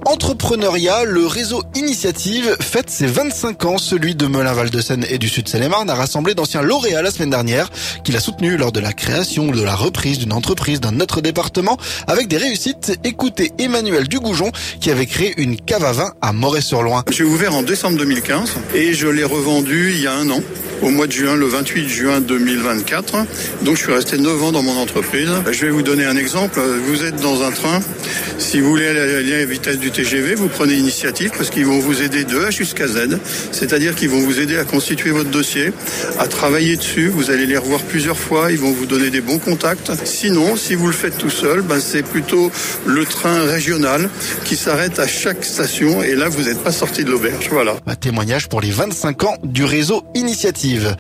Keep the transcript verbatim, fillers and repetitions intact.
Entrepreneuriat, le réseau Initiative fête ses vingt-cinq ans. Celui de Melun-Val-de-Seine et du Sud Seine-et-Marne a rassemblé d'anciens lauréats la semaine dernière, qu'il a soutenu lors de la création ou de la reprise d'une entreprise dans notre département avec des réussites. Écoutez Emmanuel Dugoujon qui avait créé une cave à vin à Moret-sur-Loing. J'ai ouvert en décembre deux mille quinze et je l'ai revendu il y a un an. Au mois de juin, le vingt-huit juin deux mille vingt-quatre. Donc je suis resté neuf ans dans mon entreprise. Je vais vous donner un exemple. Vous êtes dans un train. Si vous voulez aller à la vitesse du T G V, vous prenez Initiative parce qu'ils vont vous aider de A jusqu'à Z. C'est-à-dire qu'ils vont vous aider à constituer votre dossier, à travailler dessus. Vous allez les revoir plusieurs fois. Ils vont vous donner des bons contacts. Sinon, si vous le faites tout seul, ben c'est plutôt le train régional qui s'arrête à chaque station. Et là, vous n'êtes pas sorti de l'auberge. Voilà. Un témoignage pour les vingt-cinq ans du réseau Initiative.